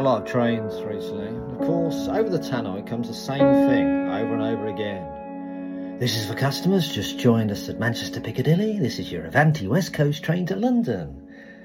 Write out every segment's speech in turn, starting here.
lot of trains recently. Of course, over the tannoy comes the same thing over and over again. This is for customers just joined us at Manchester Piccadilly. This is your Avanti West Coast train to London.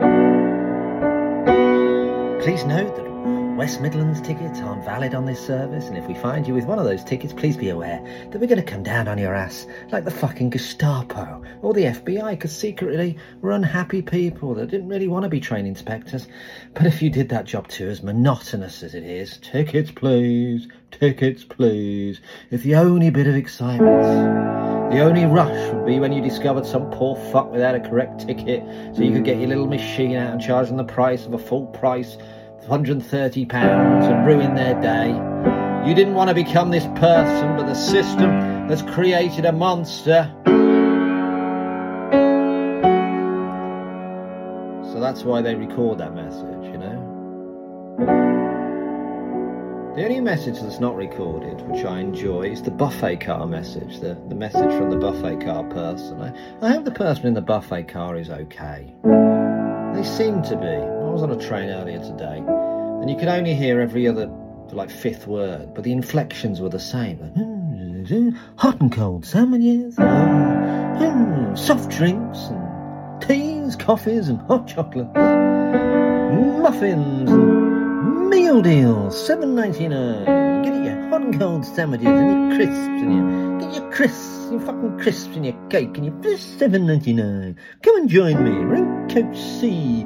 Please note that West Midlands tickets aren't valid on this service, and if we find you with one of those tickets, please be aware that we're going to come down on your ass like the fucking Gestapo or the FBI, because secretly we're unhappy people that didn't really want to be train inspectors. But if you did that job too, as monotonous as it is, tickets please, tickets please. If the only bit of excitement, the only rush would be when you discovered some poor fuck without a correct ticket, so you could get your little machine out and charge them the price of a full price, £130, and ruin their day. You didn't want to become this person, but the system has created a monster. So that's why they record that message, you know. The only message that's not recorded, which I enjoy, is the buffet car message, the message from the buffet car person. I hope the person in the buffet car is okay. They seem to be. I was on a train earlier today, and you could only hear every other, like, fifth word, but the inflections were the same. Like, hot and cold sandwiches, soft drinks, and teas, coffees, and hot chocolates, muffins, and meal deals, $7.99. Get your hot and cold sandwiches and your crisps, and get your crisps, your fucking crisps and your cake, and your $7.99. Come and join me. We're in Coach C.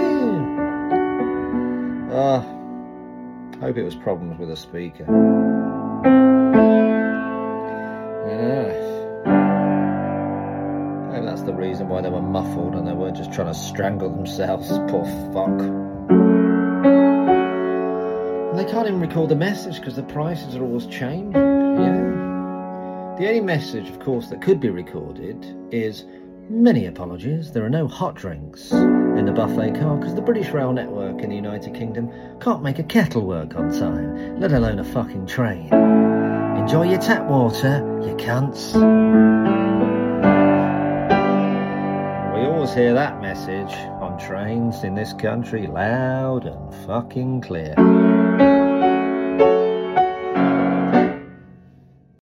Hope it was problems with the speaker. Maybe that's the reason why they were muffled and they weren't just trying to strangle themselves. Poor fuck. And they can't even record the message because the prices are always changing. Yeah. The only message, of course, that could be recorded is, many apologies, there are no hot drinks in the buffet car because the British Rail Network in the United Kingdom can't make a kettle work on time, let alone a fucking train. Enjoy your tap water, you cunts. We always hear that message on trains in this country loud and fucking clear.